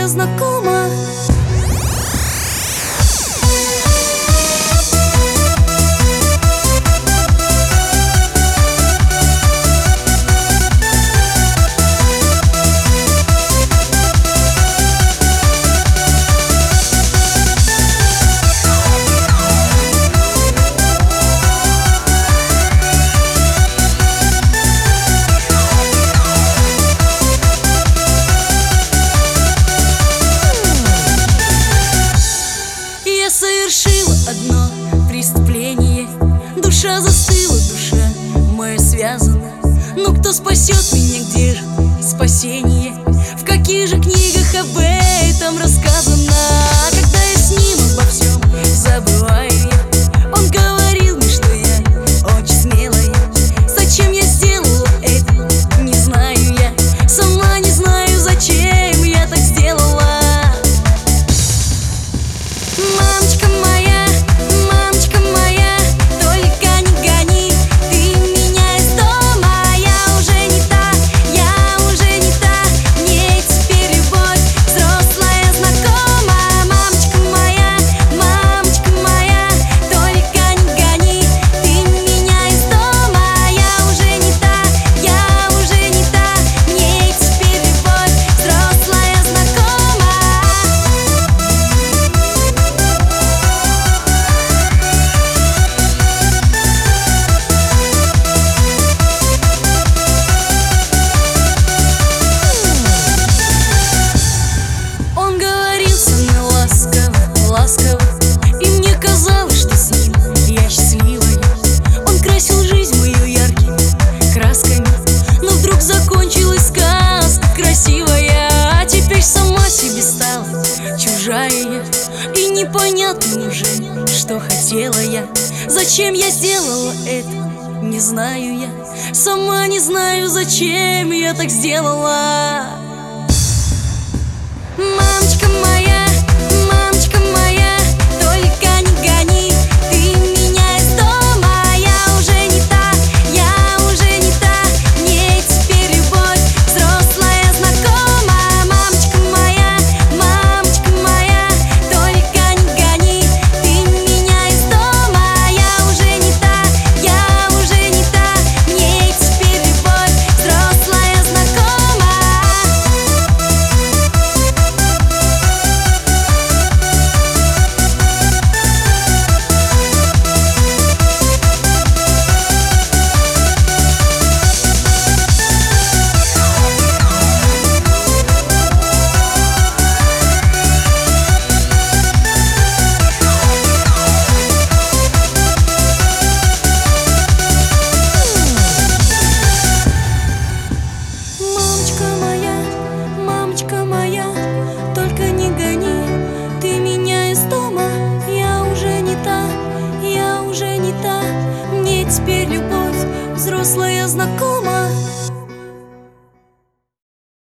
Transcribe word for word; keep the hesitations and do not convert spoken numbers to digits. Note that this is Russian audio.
взрослая знакома. Я совершила одно преступление. Душа застыла, душа моя связана. Но кто спасет меня, где же спасение? В каких же книгах об этом рассказано? Когда я с ним обо всем забываю я, он говорил мне, что я очень смелая. Зачем я сделала это, не знаю я. Сама не знаю, зачем я так сделала. Мамочка моя, мамочка моя, только не гони ты меня из дома. Я уже не та, я уже не та, мне теперь любовь взрослая знакома. Мамочка моя, мамочка моя, только не гони ты меня из дома. Я уже не та, я уже не та, мне теперь любовь взрослая знакома. Он говорил со мной ласково, ласково, и мне казалось, что с ним я счастливая. Он красил жизнь мою яркими красками, но вдруг закончилась сказка красивая. А теперь сама себе стала чужая я, и непонятно неужели, что хотела я. Зачем я сделала это, не знаю я. Сама не знаю, зачем я так сделала.